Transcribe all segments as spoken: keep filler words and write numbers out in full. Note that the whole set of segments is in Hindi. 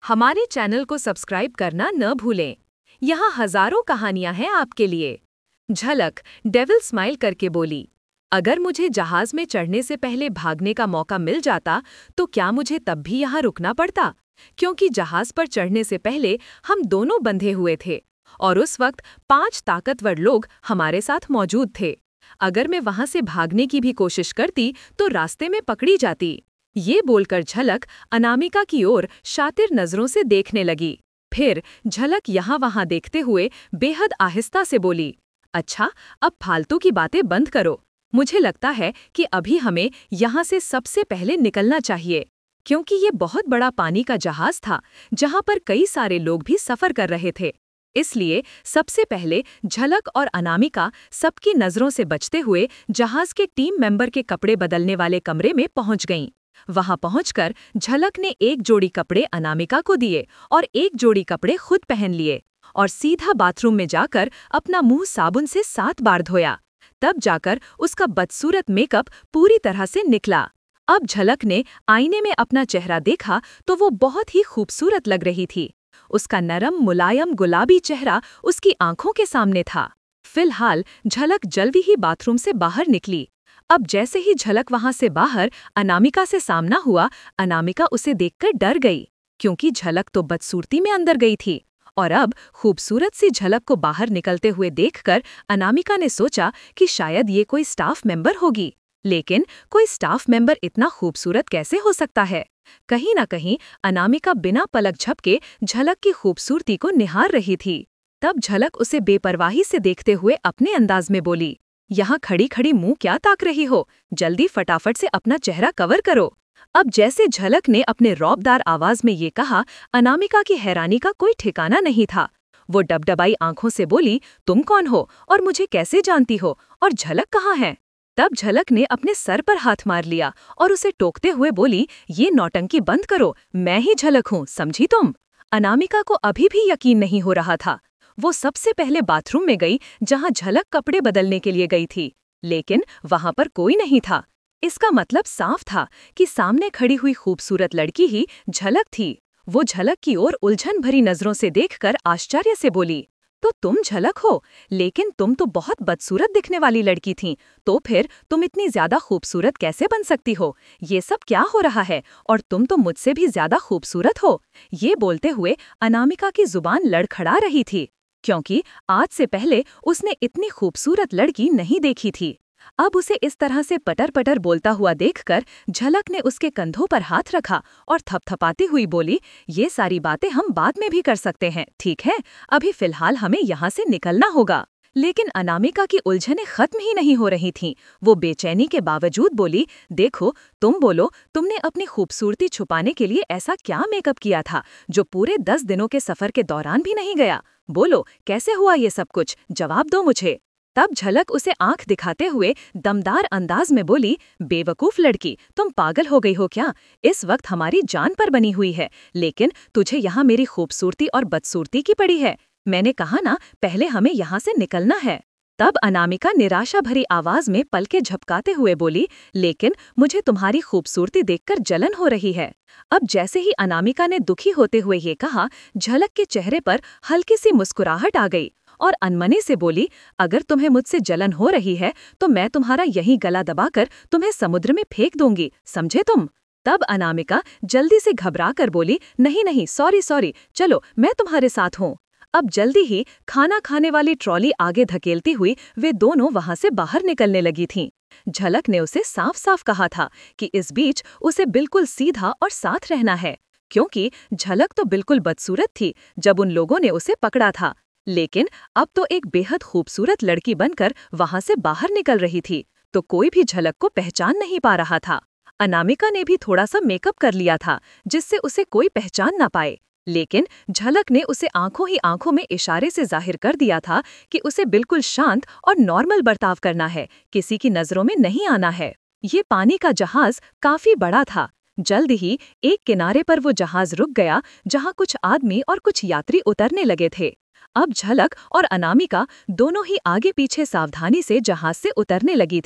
हमारे चैनल को सब्सक्राइब करना न भूलें। यहाँ हजारों कहानियां हैं आपके लिए। झलक डेविल स्माइल करके बोली, अगर मुझे जहाज में चढ़ने से पहले भागने का मौका मिल जाता तो क्या मुझे तब भी यहाँ रुकना पड़ता? क्योंकि जहाज पर चढ़ने से पहले हम दोनों बंधे हुए थे और उस वक्त पांच ताकतवर लोग हमारे साथ मौजूद थे। अगर मैं वहां से भागने की भी कोशिश करती तो रास्ते में पकड़ी जाती। ये बोलकर झलक अनामिका की ओर शातिर नजरों से देखने लगी। फिर झलक यहाँ वहां देखते हुए बेहद आहिस्ता से बोली, अच्छा, अब फालतू की बातें बंद करो। मुझे लगता है कि अभी हमें यहाँ से सबसे पहले निकलना चाहिए, क्योंकि ये बहुत बड़ा पानी का जहाज था जहाँ पर कई सारे लोग भी सफर कर रहे थे। इसलिए सबसे पहले झलक और अनामिका सबकी नजरों से बचते हुए जहाज के टीम मेंबर के कपड़े बदलने वाले कमरे में पहुंच गईं। वहां पहुंचकर झलक ने एक जोड़ी कपड़े अनामिका को दिए और एक जोड़ी कपड़े खुद पहन लिए और सीधा बाथरूम में जाकर अपना मुंह साबुन से सात बार धोया। तब जाकर उसका बदसूरत मेकअप पूरी तरह से निकला। अब झलक ने आईने में अपना चेहरा देखा तो वो बहुत ही खूबसूरत लग रही थी। उसका नरम मुलायम गुलाबी चेहरा उसकी आंखों के सामने था। फिलहाल झलक जल्दी ही बाथरूम से बाहर निकली। अब जैसे ही झलक वहां से बाहर अनामिका से सामना हुआ, अनामिका उसे देखकर डर गई, क्योंकि झलक तो बदसूरती में अंदर गई थी और अब खूबसूरत सी झलक को बाहर निकलते हुए देखकर अनामिका ने सोचा कि शायद ये कोई स्टाफ मेंबर होगी। लेकिन कोई स्टाफ मेंबर इतना खूबसूरत कैसे हो सकता है? कहीं ना कहीं अनामिका बिना पलक झपके झलक की खूबसूरती को निहार रही थी। तब झलक उसे बेपरवाही से देखते हुए अपने अंदाज में बोली, यहाँ खड़ी खड़ी मुंह क्या ताक रही हो? जल्दी फटाफट से अपना चेहरा कवर करो। अब जैसे झलक ने अपने रौबदार आवाज में ये कहा, अनामिका की हैरानी का कोई ठिकाना नहीं था। वो डबडबाई आंखों से बोली, तुम कौन हो और मुझे कैसे जानती हो, और झलक कहाँ है? तब झलक ने अपने सर पर हाथ मार लिया और उसे टोकते हुए बोली, ये नौटंकी बंद करो, मैं ही झलक हूँ, समझी तुम? अनामिका को अभी भी यकीन नहीं हो रहा था। वो सबसे पहले बाथरूम में गई जहां झलक कपड़े बदलने के लिए गई थी, लेकिन वहां पर कोई नहीं था। इसका मतलब साफ था कि सामने खड़ी हुई खूबसूरत लड़की ही झलक थी। वो झलक की ओर उलझन भरी नजरों से देखकर आश्चर्य से बोली, तो तुम झलक हो? लेकिन तुम तो बहुत बदसूरत दिखने वाली लड़की थी, तो फिर तुम इतनी ज्यादा खूबसूरत कैसे बन सकती हो? ये सब क्या हो रहा है? और तुम तो मुझसे भी ज्यादा खूबसूरत हो। ये बोलते हुए अनामिका की जुबान लड़खड़ा रही थी, क्योंकि आज से पहले उसने इतनी खूबसूरत लड़की नहीं देखी थी। अब उसे इस तरह से पटर पटर बोलता हुआ देखकर झलक ने उसके कंधों पर हाथ रखा और थपथपाती हुई बोली, ये सारी बातें हम बाद में भी कर सकते हैं, ठीक है? अभी फिलहाल हमें यहाँ से निकलना होगा। लेकिन अनामिका की उलझनें खत्म ही नहीं हो रही थीं। वो बेचैनी के बावजूद बोली, देखो, तुम बोलो, तुमने अपनी खूबसूरती छुपाने के लिए ऐसा क्या मेकअप किया था जो पूरे दस दिनों के सफर के दौरान भी नहीं गया? बोलो, कैसे हुआ ये सब कुछ? जवाब दो मुझे। तब झलक उसे आंख दिखाते हुए दमदार अंदाज में बोली, बेवकूफ लड़की, तुम पागल हो गई हो क्या? इस वक्त हमारी जान पर बनी हुई है, लेकिन तुझे यहाँ मेरी खूबसूरती और बदसूरती की पड़ी है। मैंने कहा ना, पहले हमें यहाँ से निकलना है। तब अनामिका निराशा भरी आवाज में पलके झपकाते हुए बोली, लेकिन मुझे तुम्हारी खूबसूरती देखकर जलन हो रही है। अब जैसे ही अनामिका ने दुखी होते हुए ये कहा, झलक के चेहरे पर हल्की सी मुस्कुराहट आ गई और अनमने से बोली, अगर तुम्हें मुझसे जलन हो रही है तो मैं तुम्हारा यही गला दबाकर तुम्हें समुद्र में फेंक दूंगी, समझे तुम? तब अनामिका जल्दी से घबरा कर बोली, नहीं नहीं, सॉरी सॉरी, चलो मैं तुम्हारे साथ हूँ। अब जल्दी ही खाना खाने वाली ट्रॉली आगे धकेलती हुई वे दोनों वहां से बाहर निकलने लगी थीं। झलक ने उसे साफ साफ कहा था कि इस बीच उसे बिल्कुल सीधा और साथ रहना है, क्योंकि झलक तो बिल्कुल बदसूरत थी जब उन लोगों ने उसे पकड़ा था, लेकिन अब तो एक बेहद खूबसूरत लड़की बनकर वहां से बाहर निकल रही थी, तो कोई भी झलक को पहचान नहीं पा रहा था। अनामिका ने भी थोड़ा सा मेकअप कर लिया था जिससे उसे कोई पहचान ना पाए, लेकिन झलक ने उसे आंखों ही आंखों में इशारे से जाहिर कर दिया था कि उसे बिल्कुल शांत और नॉर्मल बर्ताव करना है, किसी की नजरों में नहीं आना है। ये पानी का जहाज काफी बड़ा था। जल्द ही एक किनारे पर वो जहाज रुक गया जहां कुछ आदमी और कुछ यात्री उतरने लगे थे। अब झलक और अनामिका दोनों ही आगे पीछे सावधानी से जहाज से उतरने लगी थीं।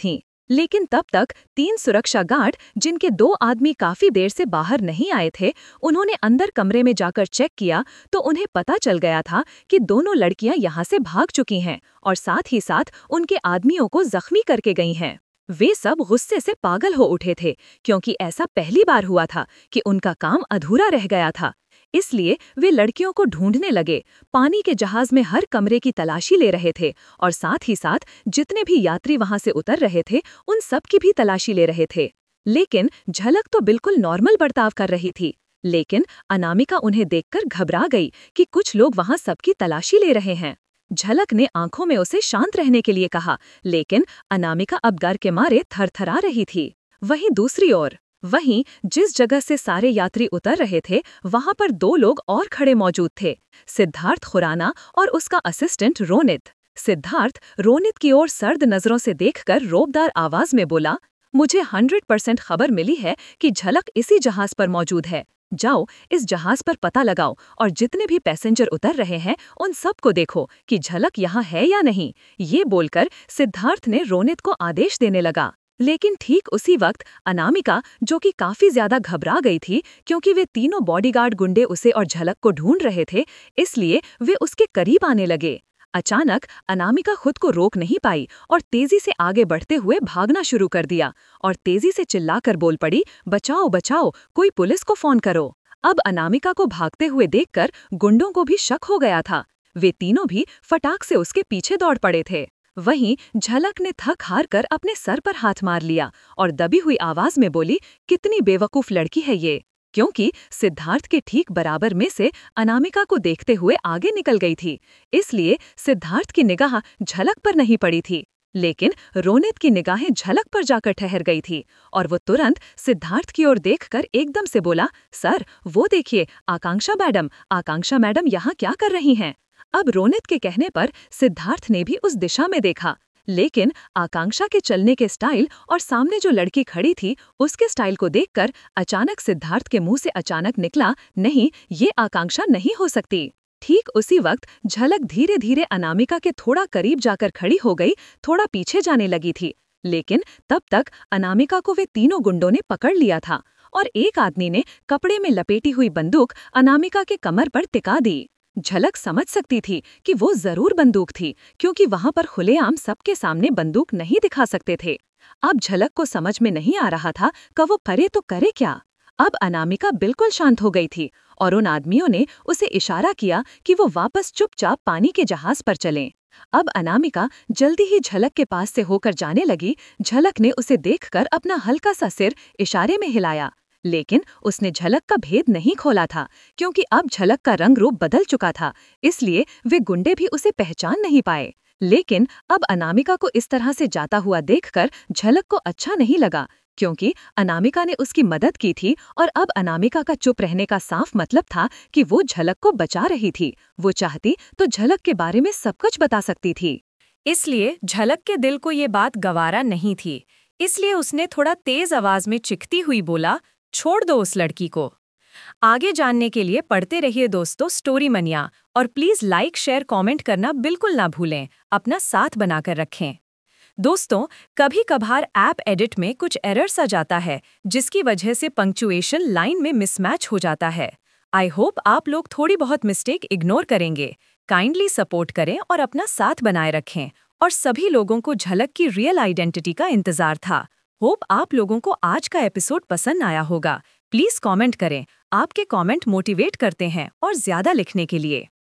लेकिन तब तक तीन सुरक्षा गार्ड, जिनके दो आदमी काफी देर से बाहर नहीं आए थे, उन्होंने अंदर कमरे में जाकर चेक किया तो उन्हें पता चल गया था कि दोनों लड़कियां यहां से भाग चुकी हैं और साथ ही साथ उनके आदमियों को जख्मी करके गई हैं। वे सब गुस्से से पागल हो उठे थे, क्योंकि ऐसा पहली बार हुआ था कि उनका काम अधूरा रह गया था। इसलिए वे लड़कियों को ढूंढने लगे, पानी के जहाज में हर कमरे की तलाशी ले रहे थे और साथ ही साथ जितने भी यात्री वहां से उतर रहे थे उन सब की भी तलाशी ले रहे थे। लेकिन झलक तो बिल्कुल नॉर्मल बर्ताव कर रही थी। लेकिन अनामिका उन्हें देखकर घबरा गई कि कुछ लोग वहां सबकी तलाशी ले रहे हैं। झलक ने आंखों में उसे शांत रहने के लिए कहा, लेकिन अनामिका अब डर के मारे थरथरा रही थी। वहीं दूसरी ओर, वहीं जिस जगह से सारे यात्री उतर रहे थे वहां पर दो लोग और खड़े मौजूद थे, सिद्धार्थ खुराना और उसका असिस्टेंट रोनित। सिद्धार्थ रोनित की ओर सर्द नजरों से देखकर रोबदार आवाज में बोला, मुझे हंड्रेड परसेंट खबर मिली है कि झलक इसी जहाज पर मौजूद है। जाओ, इस जहाज पर पता लगाओ और जितने भी पैसेंजर उतर रहे हैं उन सबको देखो कि झलक यहाँ है या नहीं। ये बोलकर सिद्धार्थ ने रोनित को आदेश देने लगा। लेकिन ठीक उसी वक्त अनामिका, जो कि काफी ज्यादा घबरा गई थी क्योंकि वे तीनों बॉडीगार्ड गुंडे उसे और झलक को ढूंढ रहे थे, इसलिए वे उसके करीब आने लगे। अचानक अनामिका खुद को रोक नहीं पाई और तेजी से आगे बढ़ते हुए भागना शुरू कर दिया और तेजी से चिल्लाकर बोल पड़ी, बचाओ बचाओ, कोई पुलिस को फोन करो। अब अनामिका को भागते हुए देखकर गुंडों को भी शक हो गया था। वे तीनों भी फटाक से उसके पीछे दौड़ पड़े थे। वहीं झलक ने थक हार कर अपने सर पर हाथ मार लिया और दबी हुई आवाज में बोली, कितनी बेवकूफ लड़की है ये, क्योंकि सिद्धार्थ के ठीक बराबर में से अनामिका को देखते हुए आगे निकल गई थी। इसलिए सिद्धार्थ की निगाह झलक पर नहीं पड़ी थी, लेकिन रोनित की निगाहें झलक पर जाकर ठहर गई थी और वो तुरंत सिद्धार्थ की ओर देखकर एकदम से बोला, सर वो देखिए, आकांक्षा मैडम, आकांक्षा मैडम यहाँ क्या कर रही हैं? अब रोनित के कहने पर सिद्धार्थ ने भी उस दिशा में देखा, लेकिन आकांक्षा के चलने के स्टाइल और सामने जो लड़की खड़ी थी उसके स्टाइल को देखकर अचानक सिद्धार्थ के मुंह से अचानक निकला, नहीं, ये आकांक्षा नहीं हो सकती। ठीक उसी वक्त झलक धीरे धीरे अनामिका के थोड़ा करीब जाकर खड़ी हो गई, थोड़ा पीछे जाने लगी थी। लेकिन तब तक अनामिका को वे तीनों गुंडों ने पकड़ लिया था और एक आदमी ने कपड़े में लपेटी हुई बंदूक अनामिका के कमर पर टिका दी। झलक समझ सकती थी कि वो जरूर बंदूक थी, क्योंकि वहां पर खुलेआम सबके सामने बंदूक नहीं दिखा सकते थे। अब झलक को समझ में नहीं आ रहा था कि वो करे तो करे क्या। अब अनामिका बिल्कुल शांत हो गई थी और उन आदमियों ने उसे इशारा किया कि वो वापस चुपचाप पानी के जहाज पर चलें। अब अनामिका जल्दी ही झलक के पास से होकर जाने लगी। झलक ने उसे देखकर अपना हल्का सा सिर इशारे में हिलाया, लेकिन उसने झलक का भेद नहीं खोला था, क्योंकि अब झलक का रंग रूप बदल चुका था, इसलिए वे गुंडे भी उसे पहचान नहीं पाए। लेकिन अब अनामिका को इस तरह से जाता हुआ देखकर झलक को अच्छा नहीं लगा, क्योंकि अनामिका ने उसकी मदद की थी और अब अनामिका का चुप रहने का साफ मतलब था कि वो झलक को बचा रही थी। वो चाहती तो झलक के बारे में सब कुछ बता सकती थी। इसलिए झलक के दिल को ये बात गवारा नहीं थी, इसलिए उसने थोड़ा तेज आवाज में चिखती हुई बोला, छोड़ दो उस लड़की को। आगे जानने के लिए पढ़ते रहिए दोस्तों स्टोरी मनिया, और प्लीज लाइक शेयर कमेंट करना बिल्कुल ना भूलें, अपना साथ बनाकर रखें। दोस्तों, कभी कभार ऐप एडिट में कुछ एरर्स आ जाता है, जिसकी वजह से पंक्चुएशन लाइन में मिसमैच हो जाता है। आई होप आप लोग थोड़ी बहुत मिस्टेक इग्नोर करेंगे। काइंडली सपोर्ट करें और अपना साथ बनाए रखें। और सभी लोगों को झलक की रियल आइडेंटिटी का इंतजार था। होप आप लोगों को आज का एपिसोड पसंद आया होगा। प्लीज कमेंट करें, आपके कमेंट मोटिवेट करते हैं और ज्यादा लिखने के लिए।